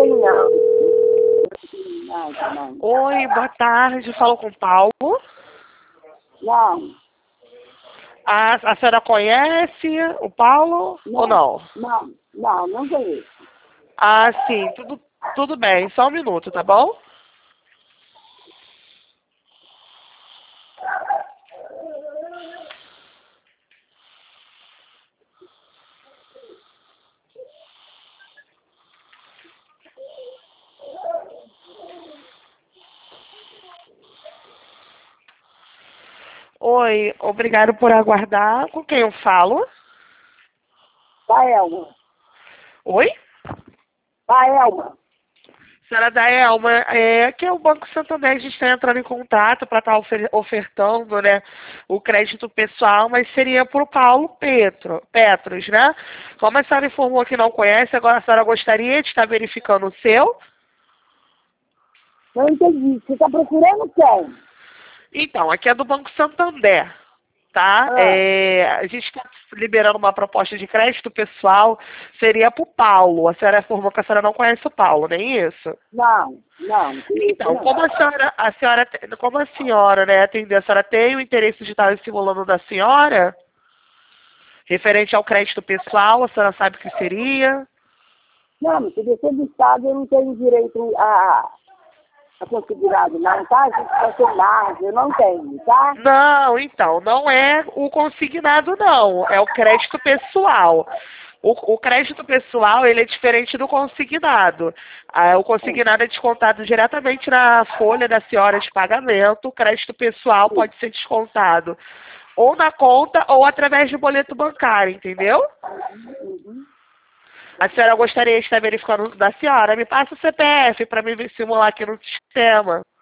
tenho não. Não. Oi, boa tarde. Falo com o Paulo. Não. A senhora conhece o Paulo ou não? Não conheço. Ah, sim. Tudo bem. Só um minuto, tá bom? Oi, obrigado por aguardar. Com quem eu falo? Elma. Oi? Elma. Senhora Daelma, aqui é o Banco Santander, a gente está entrando em contato para estar ofertando, né, o crédito pessoal, mas seria para o Paulo Petros, né? Como a senhora informou que não conhece, agora a senhora gostaria de estar verificando o seu? Não entendi. Você está procurando quem? Então, aqui é do Banco Santander, tá? A gente está liberando uma proposta de crédito pessoal, seria para o Paulo. A senhora informou que a senhora não conhece o Paulo, nem isso? Não. Então, como a senhora, né, atendeu, a senhora tem o interesse de estar estimulando da senhora, referente ao crédito pessoal, a senhora sabe o que seria? Não, se descer do Estado, eu não tenho direito a considerado, não, tá? A gente vai ter mais, eu não tenho, tá? Não, então, não é o consignado, não, é o crédito pessoal. O crédito pessoal, ele é diferente do consignado. O consignado é descontado diretamente na folha da senhora de pagamento. O crédito pessoal pode ser descontado ou na conta ou através de boleto bancário, entendeu? A senhora gostaria de estar verificando da senhora? Me passa o CPF para me simular aqui no sistema.